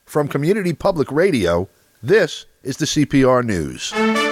From Community Public Radio, this is the CPR News.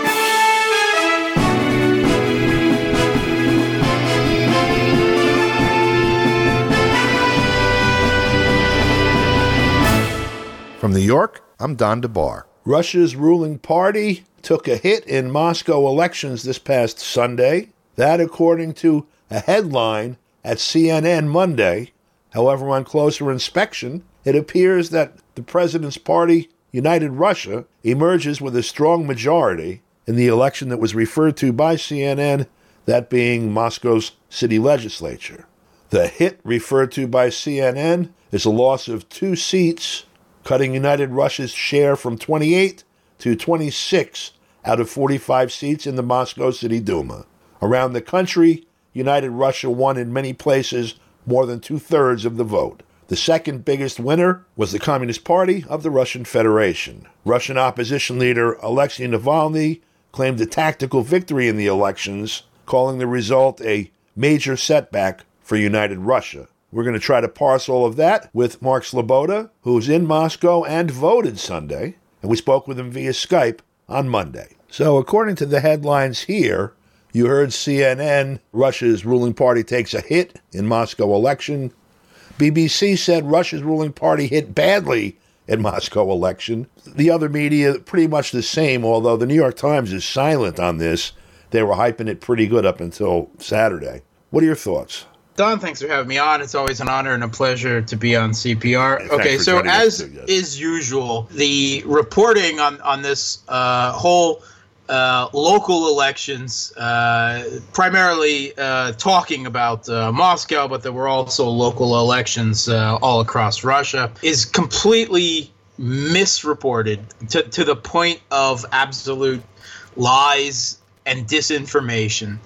From New York, I'm Don DeBar. Russia's ruling party took a hit in Moscow elections this past Sunday. That according to a headline at CNN Monday. However, on closer inspection, it appears that the president's party, United Russia, emerges with a strong majority in the election that was referred to by CNN, that being Moscow's city legislature. The hit referred to by CNN is a loss of 2 seats, cutting United Russia's share from 28 to 26 out of 45 seats in the Moscow City Duma. Around the country, United Russia won in many places more than 2/3 of the vote. The second biggest winner was the Communist Party of the Russian Federation. Russian opposition leader Alexei Navalny claimed a tactical victory in the elections, calling the result a major setback for United Russia. We're going to try to parse all of that with Mark Sloboda, who's in Moscow and voted Sunday, and we spoke with him via Skype on Monday. So according to the headlines here, you heard CNN, Russia's ruling party takes a hit in Moscow election. BBC said Russia's ruling party hit badly in Moscow election. The other media, pretty much the same, although the New York Times is silent on this. They were hyping it pretty good up until Saturday. What are your thoughts? Don, thanks for having me on. It's always an honor and a pleasure to be on CPR. Okay, so as is usual, the reporting on this whole local elections, primarily talking about Moscow, but there were also local elections all across Russia, is completely misreported to the point of absolute lies and disinformation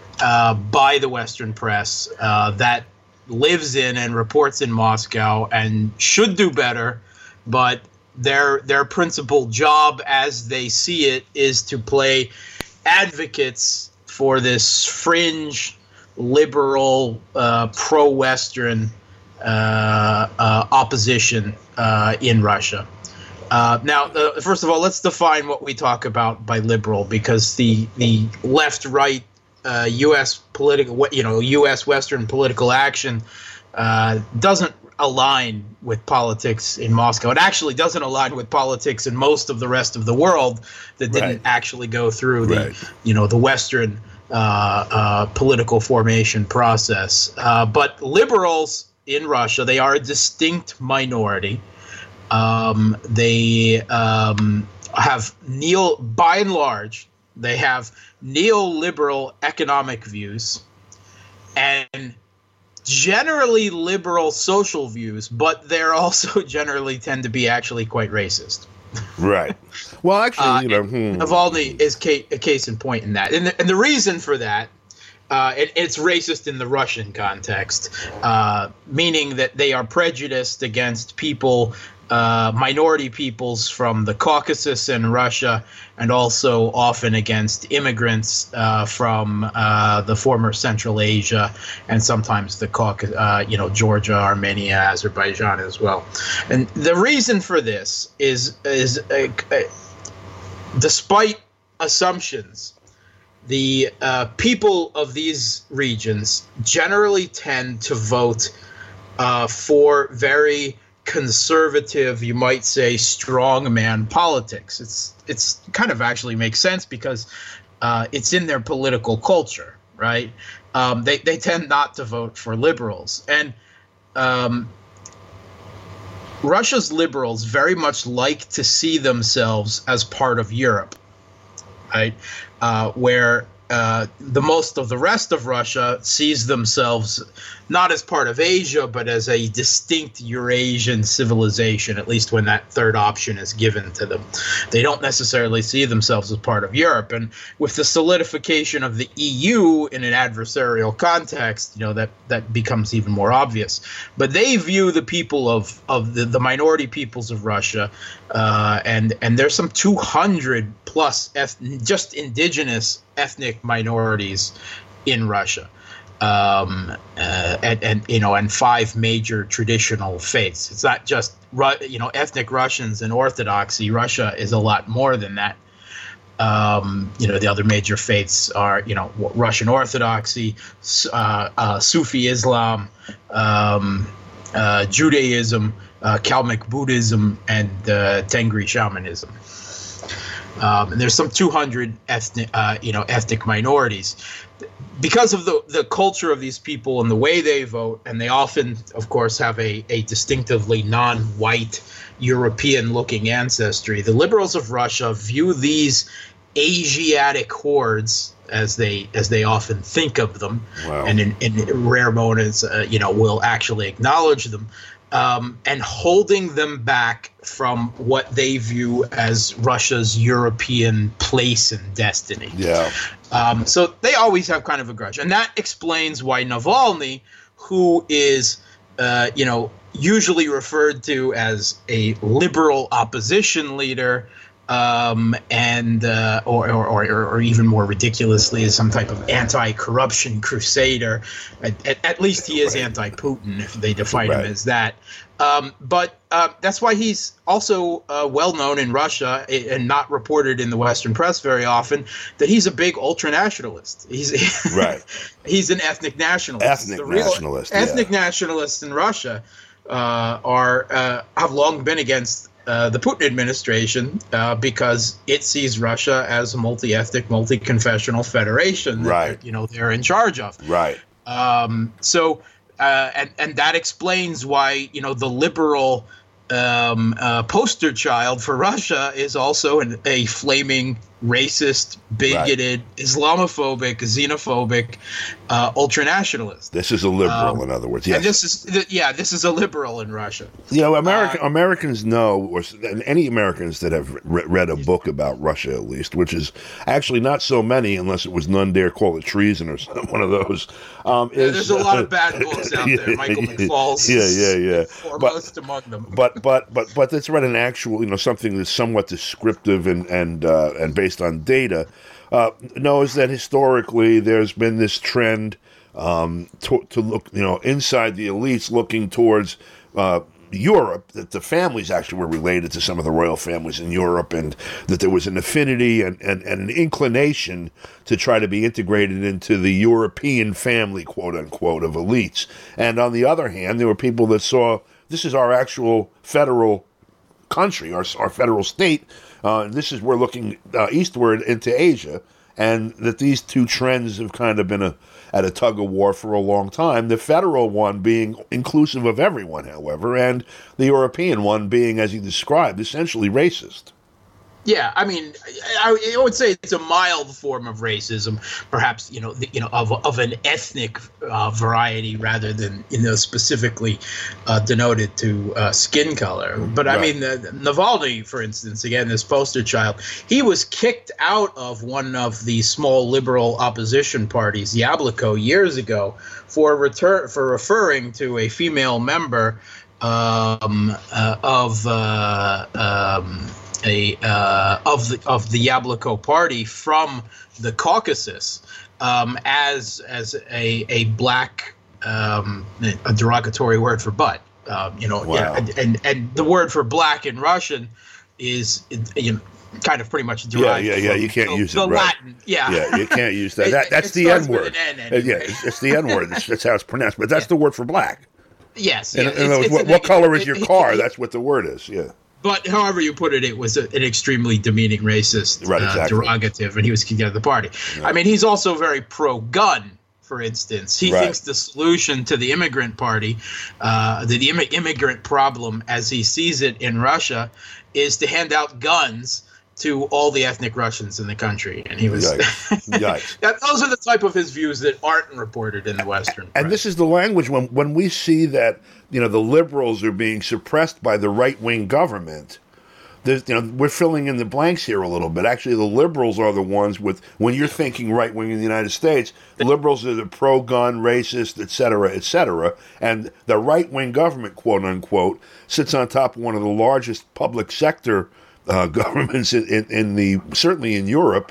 by the Western press that lives in and reports in Moscow and should do better, but their principal job as they see it is to play advocates for this fringe, liberal, pro-Western opposition in Russia. Now, first of all, let's define what we talk about by liberal, because the left-right U.S. political, U.S. Western political action doesn't align with politics in Moscow. It actually doesn't align with politics in most of the rest of the world that didn't actually go through the Western political formation process. But liberals in Russia, they are a distinct minority. They have by and large, they have neoliberal economic views and generally liberal social views, but they're also generally tend to be actually quite racist. Right. Well, actually, Navalny is a case in point in that. And the reason for that, it's racist in the Russian context, meaning that they are prejudiced against people, minority peoples from the Caucasus in Russia, and also often against immigrants from the former Central Asia and sometimes the Caucasus, Georgia, Armenia, Azerbaijan as well. And the reason for this is despite assumptions, the people of these regions generally tend to vote for very conservative, you might say, strongman politics. It's kind of actually makes sense because it's in their political culture, right? They tend not to vote for liberals. And Russia's liberals very much like to see themselves as part of Europe, right? Where the most of the rest of Russia sees themselves not as part of Asia, but as a distinct Eurasian civilization, at least when that third option is given to them. They don't necessarily see themselves as part of Europe. And with the solidification of the EU in an adversarial context, that becomes even more obvious. But they view the people of the minority peoples of Russia, and there's some 200 plus just indigenous ethnic minorities in Russia. and 5 major traditional faiths. It's not just ethnic Russians and Orthodoxy. Russia is a lot more than that. The other major faiths are Russian Orthodoxy, Sufi Islam, Judaism, Kalmyk Buddhism, and Tengri shamanism. And there's some 200 ethnic minorities. Because of the culture of these people and the way they vote, and they often, of course, have a distinctively non-white European-looking ancestry, the liberals of Russia view these Asiatic hordes, as they often think of them, wow. And in rare moments, will actually acknowledge them, and holding them back from what they view as Russia's European place and destiny. Yeah. So they always have kind of a grudge, and that explains why Navalny, who is, usually referred to as a liberal opposition leader, or even more ridiculously, as some type of anti-corruption crusader. At least he is right. Anti-Putin, if they define right. him as that. But that's why he's also well known in Russia and not reported in the Western press very often, that he's a big ultranationalist. Right. He's an ethnic nationalist. Ethnic nationalists in Russia have long been against the Putin administration because it sees Russia as a multi-ethnic, multi-confessional federation that right. they're in charge of. Right. So that explains why the liberal poster child for Russia is also a flaming racist, bigoted, right. Islamophobic, xenophobic, ultranationalist. This is a liberal, in other words. Yes. And this is a liberal in Russia. Americans know, or any Americans that have read a book about Russia, at least, which is actually not so many, unless it was None Dare Call It Treason or one of those. There's a lot of bad books out there. Michael McFaul's foremost among them. But that's read an actual, something that's somewhat descriptive and based on data, knows that historically there's been this trend to look, inside the elites, looking towards Europe, that the families actually were related to some of the royal families in Europe, and that there was an affinity and an inclination to try to be integrated into the European family, quote unquote, of elites. And on the other hand, there were people that saw this is our actual federal country, our federal state. This is, we're looking eastward into Asia, and that these two trends have kind of been at a tug of war for a long time. The federal one being inclusive of everyone, however, and the European one being, as you described, essentially racist. Yeah, I mean, I would say it's a mild form of racism, perhaps, of an ethnic variety rather than, specifically denoted to skin color. But right. I mean, Navalny, for instance, again, this poster child, he was kicked out of one of the small liberal opposition parties, Yabloko, years ago for referring to a female member of the Yabloko party from the Caucasus as a black, a derogatory word for butt. Wow. And the word for black in Russian is kind of pretty much derived. Yeah. You can't use the it. Right. Latin. Yeah, you can't use that. That's the N word. Anyway. Yeah, it's the N word. That's how it's pronounced. But that's the word for black. Yes. What color is your car? That's what the word is. Yeah. But however you put it was an extremely demeaning, racist, right, exactly. Derogative, and he was kicked out of the party. Right. I mean, he's also very pro-gun, for instance. He thinks the solution to the immigrant party, the immigrant problem as he sees it in Russia, is to hand out guns to all the ethnic Russians in the country. And he was Yikes. Those are the type of his views that aren't reported in the Western press. And this is the language when we see that the liberals are being suppressed by the right-wing government. We're filling in the blanks here a little bit. Actually, the liberals are the ones when you're thinking right-wing in the United States, the liberals are the pro-gun, racist, et cetera, and the right-wing government, quote unquote, sits on top of one of the largest public sector governments in certainly in Europe,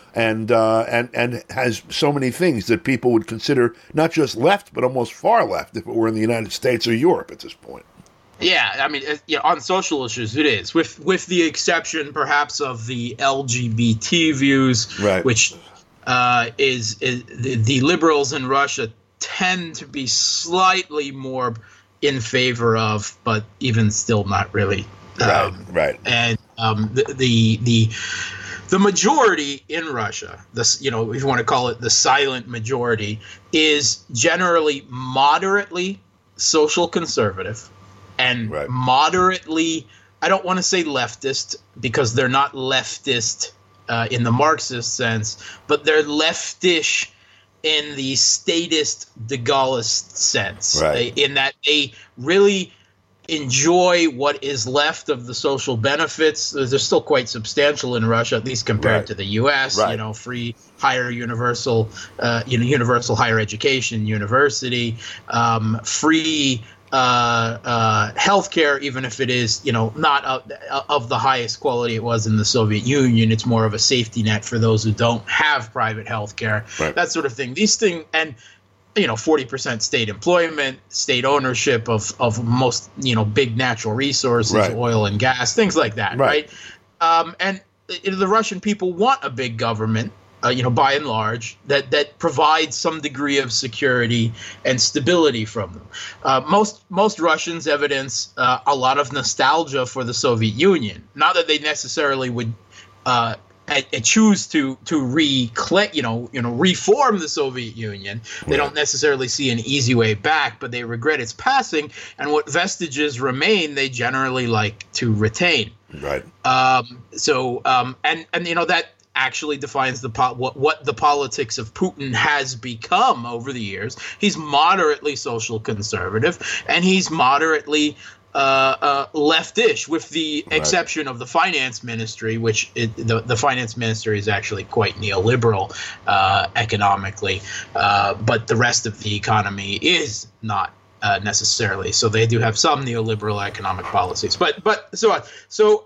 and has so many things that people would consider not just left, but almost far left if it were in the United States or Europe at this point. Yeah, I mean, on social issues, it is, with the exception perhaps of the LGBT views, right. which is the liberals in Russia tend to be slightly more in favor of, but even still not really. Right. And the majority in Russia, if you want to call it the silent majority, is generally moderately social conservative and moderately, I don't want to say leftist because they're not leftist in the Marxist sense, but they're leftish in the statist de Gaullist sense, in that they really enjoy what is left of the social benefits. They're still quite substantial in Russia, at least compared to the U.S. Free higher universal higher education, university, free healthcare, even if it is, not of the highest quality it was in the Soviet Union. It's more of a safety net for those who don't have private healthcare, that sort of thing. These things, and 40% state employment, state ownership of most, big natural resources, oil and gas, things like that, right? And the Russian people want a big government, by and large, that provides some degree of security and stability from them. Most Russians evidence a lot of nostalgia for the Soviet Union. Not that they necessarily would choose to reform the Soviet Union. They don't necessarily see an easy way back, but they regret its passing. And what vestiges remain, they generally like to retain. Right. That actually defines what the politics of Putin has become over the years. He's moderately social conservative, and he's moderately leftish, with the exception of the finance ministry, which the finance ministry is actually quite neoliberal economically, but the rest of the economy is not necessarily. So they do have some neoliberal economic policies, but so on. So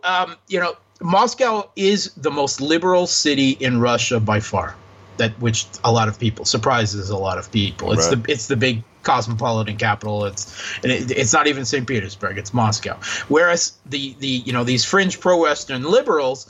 Moscow is the most liberal city in Russia by far. Which a lot of people surprises a lot of people. It's the big cosmopolitan capital. It's not even St. Petersburg. It's Moscow. Whereas these fringe pro-Western liberals,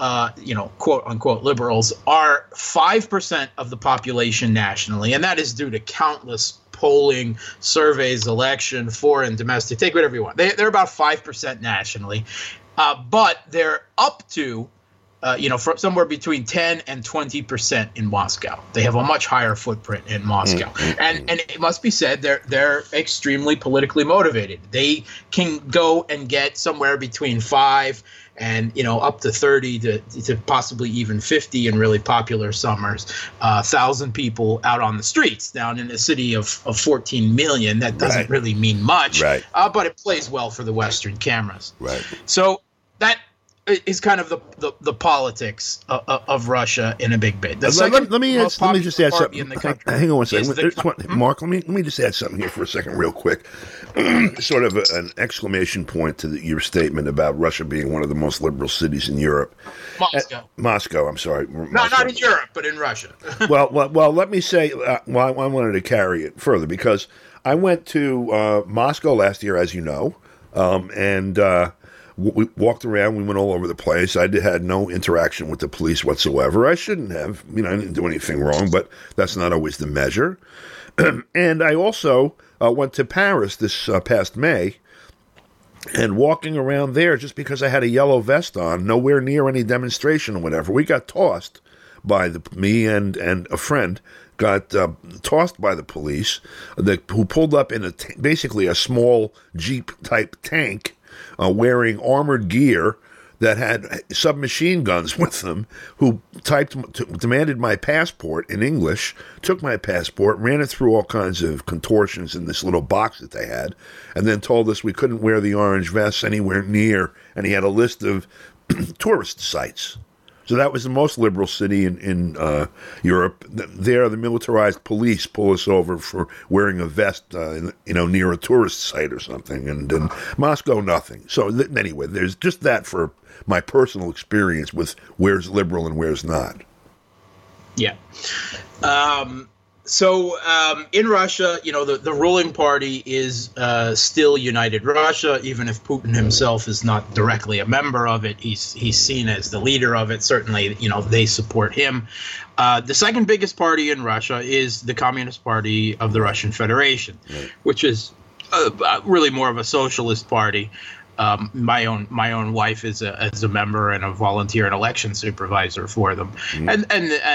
quote unquote liberals, are 5% of the population nationally, and that is due to countless polling, surveys, election, foreign, domestic, take whatever you want. They're about 5% nationally, but they're up to from somewhere between 10 and 20% in Moscow. They have a much higher footprint in Moscow. And it must be said, they're extremely politically motivated. They can go and get somewhere between 5 and up to 30 to possibly even 50 in really popular summers, 1,000 people out on the streets. Down in a city of 14 million, that doesn't really mean much, but it plays well for the Western cameras. Right. So that is kind of the politics of Russia in a big bit. Let me just add something. Hang on one second. Mark, let me just add something here for a second real quick. Sort of an exclamation point to your statement about Russia being one of the most liberal cities in Europe. Moscow, I'm sorry. Not in Europe, but in Russia. well, let me say, I wanted to carry it further because I went to Moscow last year, as you know, and we walked around. We went all over the place. I had no interaction with the police whatsoever. I shouldn't have. I didn't do anything wrong, but that's not always the measure. And I also went to Paris this past May, and walking around there, just because I had a yellow vest on, nowhere near any demonstration or whatever, we got tossed by me and a friend got tossed by the police who pulled up in basically a small Jeep-type tank, wearing armored gear that had submachine guns with them, who demanded my passport in English, took my passport, ran it through all kinds of contortions in this little box that they had, and then told us we couldn't wear the orange vests anywhere near, and he had a list of tourist sites. So that was the most liberal city in Europe. There, the militarized police pull us over for wearing a vest, near a tourist site or something. And in Moscow, nothing. So anyway, there's just that for my personal experience with where's liberal and where's not. Yeah. So in Russia, the ruling party is still United Russia, even if Putin himself is not directly a member of it. He's seen as the leader of it. Certainly, they support him. The second biggest party in Russia is the Communist Party of the Russian Federation, which is really more of a socialist party. My own wife is a member and a volunteer and election supervisor for them, and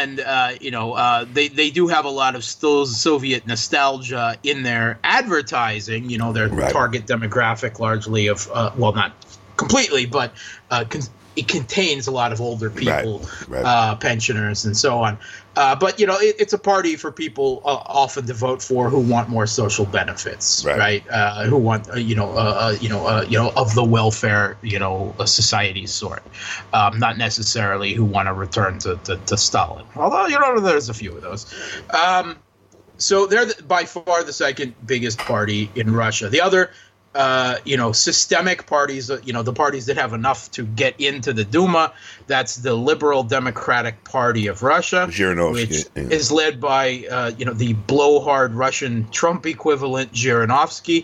they do have a lot of still Soviet nostalgia in their advertising. Their target demographic largely of not completely, but it contains a lot of older people, pensioners, and so on. But it's a party for people often to vote for who want more social benefits, right? Who want of the welfare society sort, not necessarily who want to return to Stalin. Although there's a few of those. So they're by far the second biggest party in Russia. The other systemic parties, the parties that have enough to get into the Duma, that's the Liberal Democratic Party of Russia, which is led by, the blowhard Russian Trump equivalent, Zhirinovsky.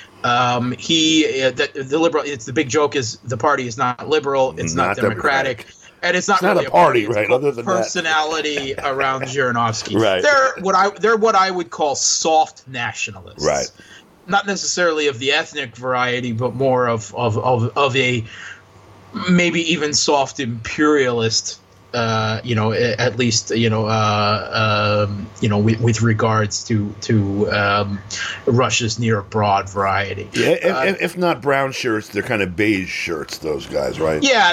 The liberal, it's the big joke is the party is not liberal, it's not democratic. And it's not really a party, right? Other than personality around Zhirinovsky. Right. They're what I would call soft nationalists. Right. Not necessarily of the ethnic variety, but more of a maybe even soft imperialist, at least with regards to Russia's near abroad variety. Yeah, if not brown shirts, they're kind of beige shirts. Those guys, right? Yeah.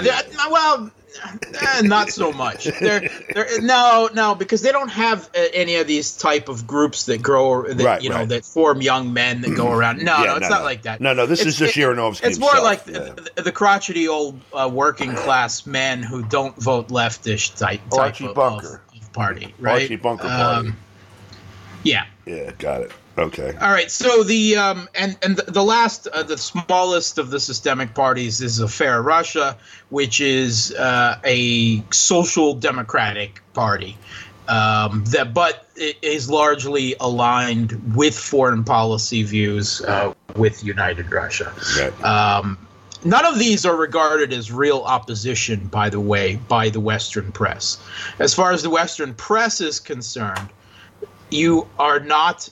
Not so much. No, because they don't have any of these type of groups that grow, that form young men that go around. No, it's not like that. No, this is just Zhirinovsky. It's more like the crotchety old working class men who don't vote leftish type of party, right? Archie Bunker party. Yeah. Yeah, got it. Okay. All right. So the the last, the smallest of the systemic parties is a Fair Russia, which is a social democratic party but it is largely aligned with foreign policy views with United Russia. Right. None of these are regarded as real opposition, by the way, by the Western press. As far as the Western press is concerned, you are not.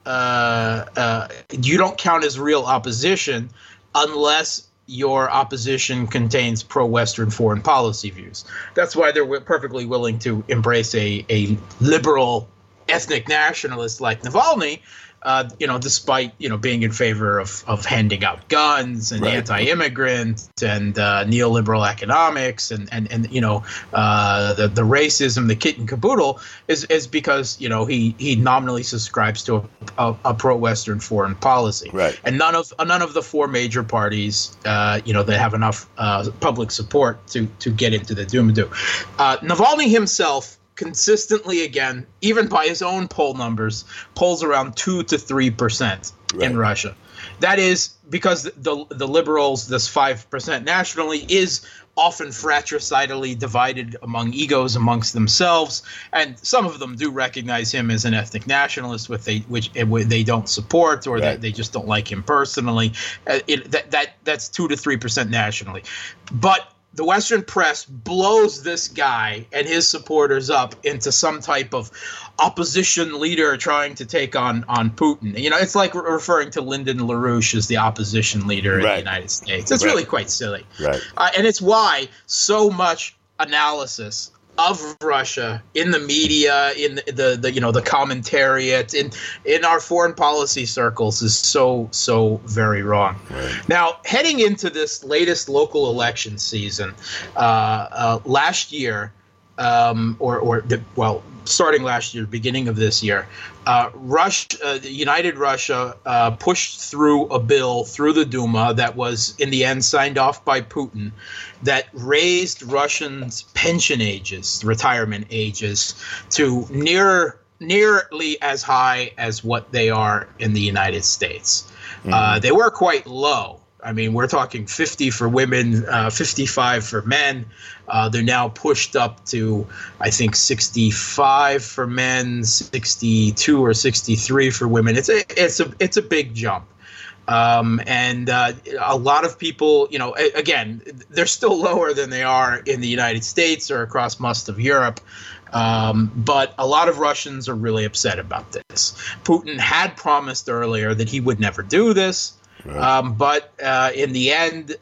You don't count as real opposition unless your opposition contains pro-Western foreign policy views. That's why they're perfectly willing to embrace a liberal ethnic nationalist like Navalny, despite being in favor of handing out guns and anti-immigrant and neoliberal economics and the racism, the kit and caboodle is because he nominally subscribes to a pro-Western foreign policy. Right. And none of the four major parties that have enough public support to get into the Duma do. Navalny himself consistently, again, even by his own poll numbers, polls around 2 to 3% in Russia. That is because the liberals, this 5% nationally, is often fratricidally divided among egos amongst themselves, and some of them do recognize him as an ethnic nationalist, which they don't support, or that they just don't like him personally. That's 2 to 3% nationally, but the Western press blows this guy and his supporters up into some type of opposition leader trying to take on Putin. It's like referring to Lyndon LaRouche as the opposition leader in the United States. It's really quite silly. Right. And it's why so much analysis of Russia in the media, in the commentariat, in our foreign policy circles is so very wrong. Right. Now, heading into this latest local election season, last year, starting last year, beginning of this year, United Russia pushed through a bill through the Duma that was in the end signed off by Putin that raised Russians' pension ages, retirement ages, to nearly as high as what they are in the United States. They were quite low. I mean, we're talking 50 for women, 55 for men. They're now pushed up to, I think, 65 for men, 62 or 63 for women. It's a big jump. And a lot of people, again, they're still lower than they are in the United States or across most of Europe. But a lot of Russians are really upset about this. Putin had promised earlier that he would never do this. Right. But in the end,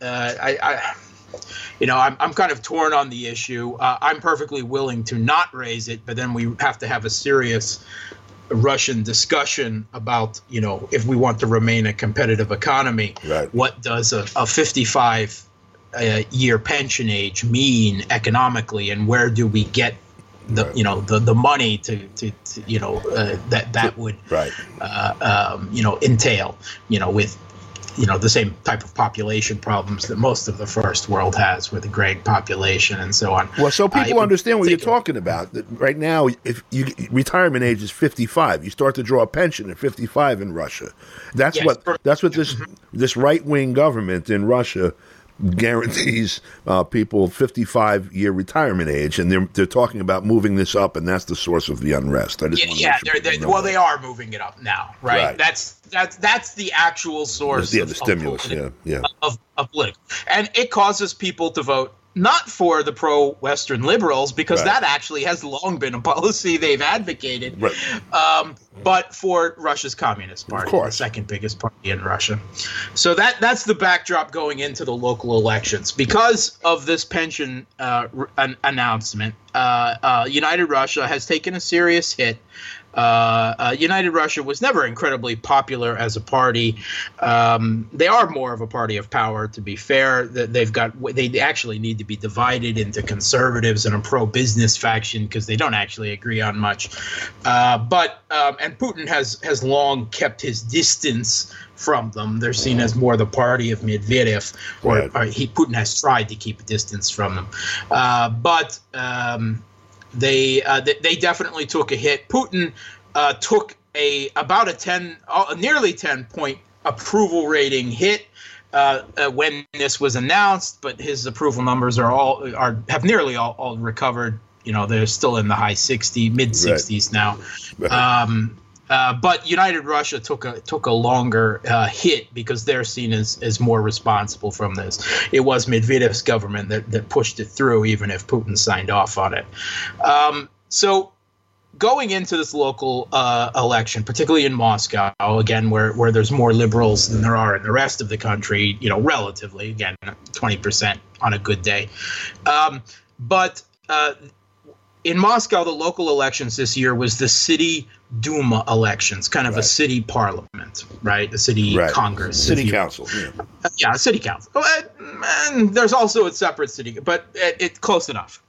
I'm kind of torn on the issue. I'm perfectly willing to not raise it, but then we have to have a serious Russian discussion about, if we want to remain a competitive economy, right. What does a 55 year pension age mean economically, and where do we get the right. the money to that would right. Entail with the same type of population problems that most of the first world has, with a graying population and so on. Well, so people understand what you're talking about. That right now, if retirement age is 55, you start to draw a pension at 55 in Russia. That's what this right-wing government in Russia guarantees people 55-year retirement age, and they're talking about moving this up, and that's the source of the unrest. I just they are moving it up now, right? That's the actual source. The stimulus, of political, and it causes people to vote not for the pro-Western liberals, because that actually has long been a policy they've advocated, but for Russia's Communist Party, the second biggest party in Russia. So that's the backdrop going into the local elections. Because of this pension announcement, United Russia has taken a serious hit. United Russia was never incredibly popular as a party. They are more of a party of power, to be fair. They actually need to be divided into conservatives and a pro-business faction, because they don't actually agree on much. And Putin has long kept his distance from them. They're seen as more the party of Medvedev, Putin has tried to keep a distance from them. They definitely took a hit. Putin took a nearly 10-point approval rating hit when this was announced, but his approval numbers have nearly all recovered. They're still in the high 60s, mid 60s now. Right. But United Russia took a longer hit, because they're seen as more responsible from this. It was Medvedev's government that pushed it through, even if Putin signed off on it. So going into this local election, particularly in Moscow, again, where there's more liberals than there are in the rest of the country, relatively, again, 20% on a good day. But in Moscow, the local elections this year was the city Duma elections, kind of a city parliament, right? A city Congress. City council. Yeah, a city council. And there's also a separate city, but it's close enough.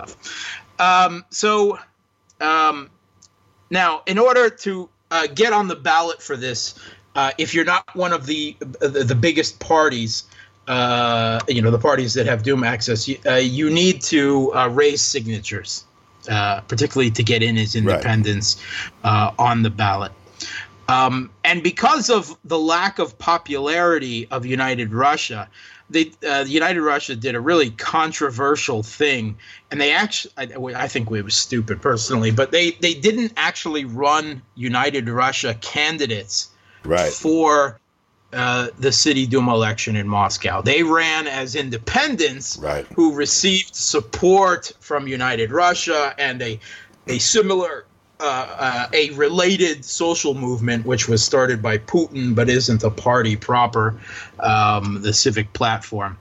Now, in order to get on the ballot for this, if you're not one of the biggest parties, the parties that have Duma access, you need to raise signatures. Particularly to get in as independents on the ballot. And because of the lack of popularity of United Russia, United Russia did a really controversial thing. And they actually, I think it was stupid personally, but they didn't actually run United Russia candidates for the city Duma election in Moscow. They ran as independents who received support from United Russia and a similar, a related social movement, which was started by Putin but isn't a party proper, the Civic Platform.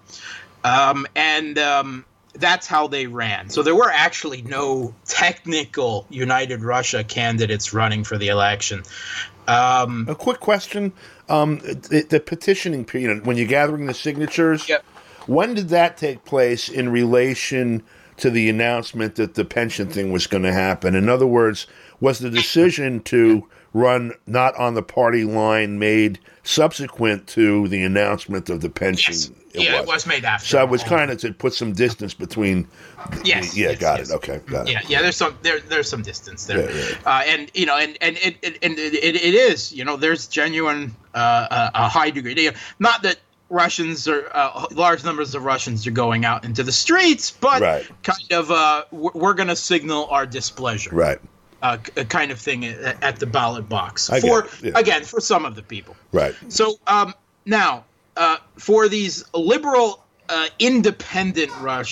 That's how they ran. So there were actually no technical United Russia candidates running for the election. A quick question. The petitioning period, when you're gathering the signatures, when did that take place in relation to the announcement that the pension thing was going to happen? In other words, was the decision to run not on the party line made subsequent to the announcement of the pension? Yes. It was made after. So it was kind of to put some distance between. Got it. Okay, got it. Yeah. There's some distance there, and it is. There's genuine a high degree. Not that Russians are large numbers of Russians are going out into the streets, but kind of we're going to signal our displeasure, kind of thing at the ballot box again for some of the people, right? So now for these liberal. Independent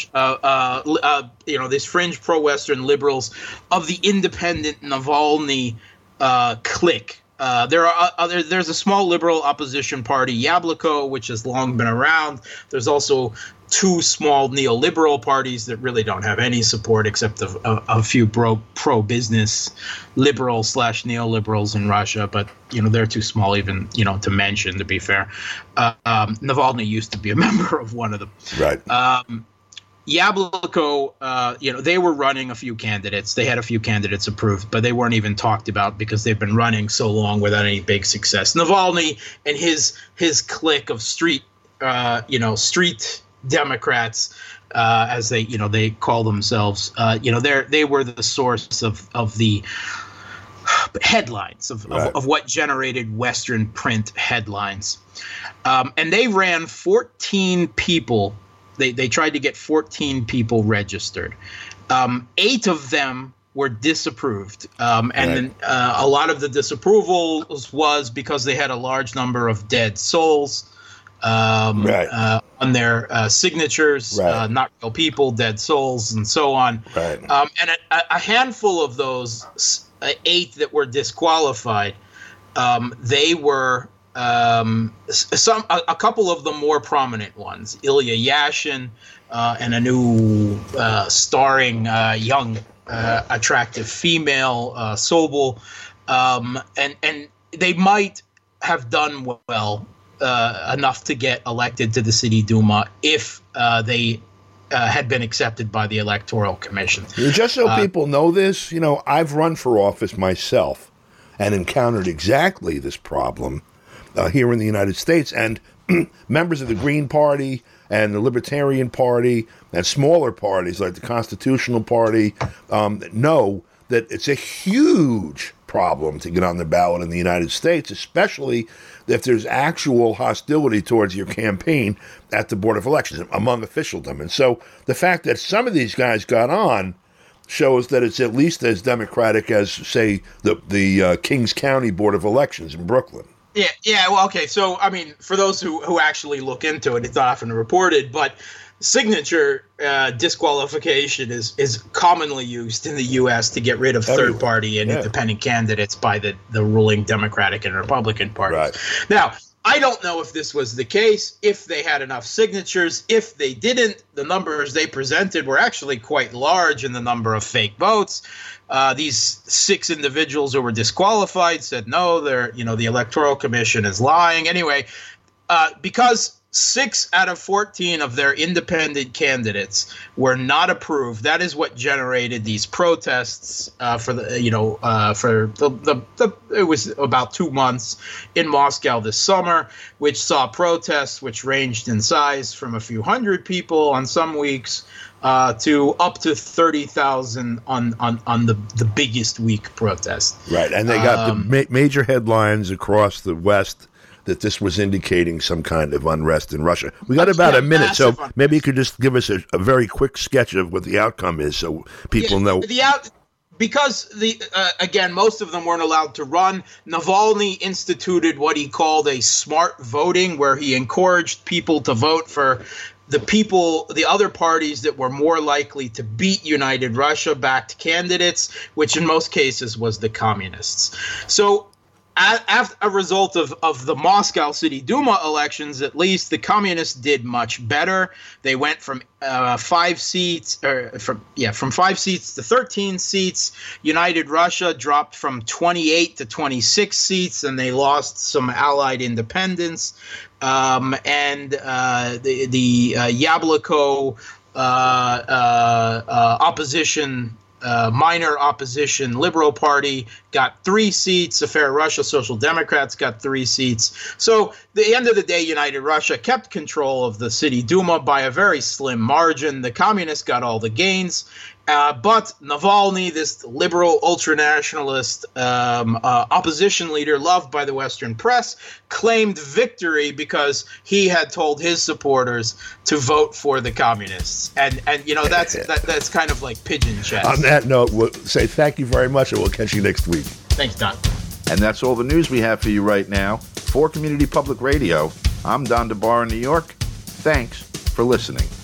these fringe pro-Western liberals of the independent Navalny clique. There's a small liberal opposition party, Yabloko, which has long been around. There's also two small neoliberal parties that really don't have any support except a few pro-business liberals / neoliberals in Russia, but they're too small even to mention, to be fair. Navalny used to be a member of one of them. Right. Yabloko, they were running a few candidates. They had a few candidates approved, but they weren't even talked about because they've been running so long without any big success. Navalny and his clique of street Democrats, as they call themselves, they were the source of the headlines of what generated Western print headlines, and they ran 14 people. They tried to get 14 people registered. 8 of them were disapproved, then a lot of the disapproval was because they had a large number of dead souls. On their signatures, not real people, dead souls, and so on. And a handful of those 8 that were disqualified, they were a couple of the more prominent ones, Ilya Yashin, and a new starring young attractive female, Sobol, and they might have done well. Enough to get elected to the City Duma if they had been accepted by the Electoral Commission. Just so people know this, I've run for office myself and encountered exactly this problem here in the United States. And members of the Green Party and the Libertarian Party and smaller parties like the Constitutional Party know that it's a huge problem to get on the ballot in the United States, especially if there's actual hostility towards your campaign at the Board of Elections among officialdom. And so the fact that some of these guys got on shows that it's at least as democratic as, say, the Kings County Board of Elections in Brooklyn. Yeah. Well, okay. So, I mean, for those who actually look into it, it's not often reported, but signature disqualification is commonly used in the U.S. to get rid of third-party and independent candidates by the ruling Democratic and Republican parties. Now, I don't know if this was the case, if they had enough signatures. If they didn't, the numbers they presented were actually quite large in the number of fake votes. These 6 individuals who were disqualified said, no, the Electoral Commission is lying. Anyway, because 6 out of 14 of their independent candidates were not approved. That is what generated these protests it was about 2 months in Moscow this summer, which saw protests which ranged in size from a few hundred people on some weeks to up to 30,000 on the biggest week protest. Right, and they got the major headlines across the West that this was indicating some kind of unrest in Russia. We got about a minute, so maybe you could just give us a very quick sketch of what the outcome is so people know. Because again, most of them weren't allowed to run. Navalny instituted what he called a smart voting, where he encouraged people to vote for the other parties that were more likely to beat United Russia-backed candidates, which in most cases was the communists. So as a result of the Moscow City Duma elections, at least, the communists did much better. They went from 5 seats to 13 seats. United Russia dropped from 28 to 26 seats, and they lost some allied independence. The Yabloko opposition. Minor opposition Liberal Party got 3 seats. The Fair Russia Social Democrats got 3 seats. So at the end of the day, United Russia kept control of the City Duma by a very slim margin. The communists got all the gains. But Navalny, this liberal ultranationalist opposition leader loved by the Western press, claimed victory because he had told his supporters to vote for the communists. And that's kind of like pigeon chess. On that note, we'll say thank you very much, and we'll catch you next week. Thanks, Don. And that's all the news we have for you right now. For Community Public Radio, I'm Don DeBar in New York. Thanks for listening.